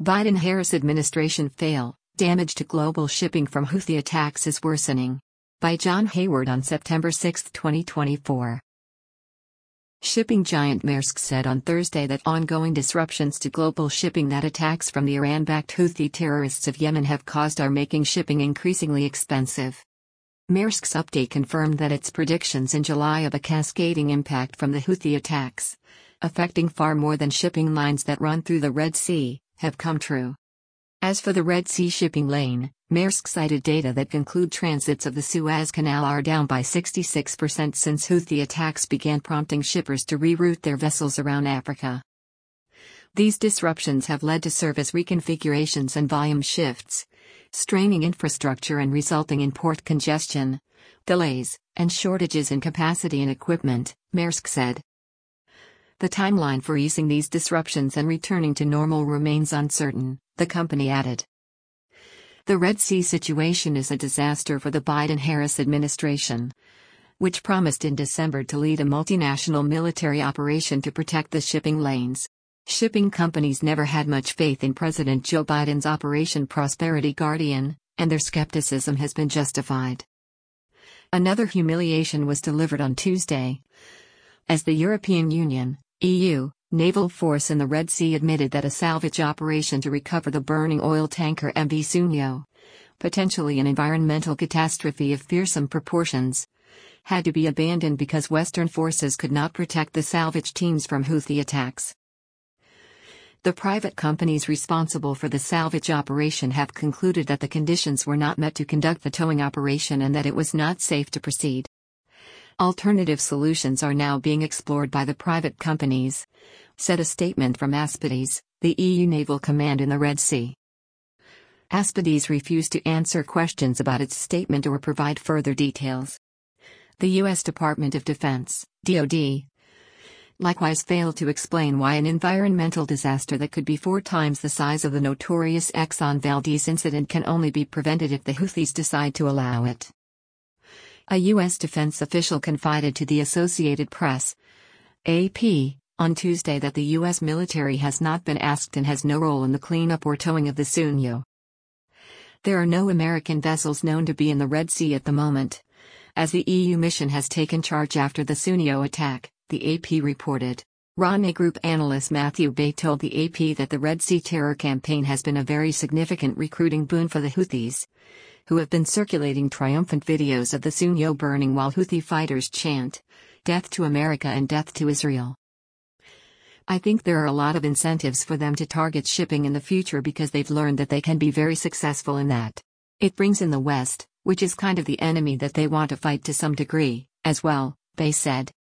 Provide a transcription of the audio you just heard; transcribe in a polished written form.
Biden-Harris administration fail, damage to global shipping from Houthi attacks is worsening. By John Hayward on September 6, 2024. Shipping giant Maersk said on Thursday that ongoing disruptions to global shipping that attacks from the Iran-backed Houthi terrorists of Yemen have caused are making shipping increasingly expensive. Maersk's update confirmed that its predictions in July of a cascading impact from the Houthi attacks, affecting far more than shipping lines that run through the Red Sea, have come true. As for the Red Sea shipping lane, Maersk cited data that conclude transits of the Suez Canal are down by 66% since Houthi attacks began, prompting shippers to reroute their vessels around Africa. These disruptions have led to service reconfigurations and volume shifts, straining infrastructure and resulting in port congestion, delays, and shortages in capacity and equipment, Maersk said. The timeline for easing these disruptions and returning to normal remains uncertain, the company added. The Red Sea situation is a disaster for the Biden-Harris administration, which promised in December to lead a multinational military operation to protect the shipping lanes. Shipping companies never had much faith in President Joe Biden's Operation Prosperity Guardian, and their skepticism has been justified. Another humiliation was delivered on Tuesday, as the European Union, EU, naval force in the Red Sea admitted that a salvage operation to recover the burning oil tanker MV Sunyo, potentially an environmental catastrophe of fearsome proportions, had to be abandoned because Western forces could not protect the salvage teams from Houthi attacks. The private companies responsible for the salvage operation have concluded that the conditions were not met to conduct the towing operation and that it was not safe to proceed. Alternative solutions are now being explored by the private companies, said a statement from Aspides, the EU naval command in the Red Sea. Aspides refused to answer questions about its statement or provide further details. The U.S. Department of Defense, DoD, likewise failed to explain why an environmental disaster that could be 4 times the size of the notorious Exxon Valdez incident can only be prevented if the Houthis decide to allow it. A U.S. defense official confided to the Associated Press, AP, on Tuesday that the U.S. military has not been asked and has no role in the cleanup or towing of the Sunyo. There are no American vessels known to be in the Red Sea at the moment, as the EU mission has taken charge after the Sunyo attack, the AP reported. Rana Group analyst Matthew Bay told the AP that the Red Sea terror campaign has been a very significant recruiting boon for the Houthis, who have been circulating triumphant videos of the Sunyo burning while Houthi fighters chant, "Death to America and death to Israel." I think there are a lot of incentives for them to target shipping in the future because they've learned that they can be very successful in that. It brings in the West, which is kind of the enemy that they want to fight to some degree, as well, Bay said.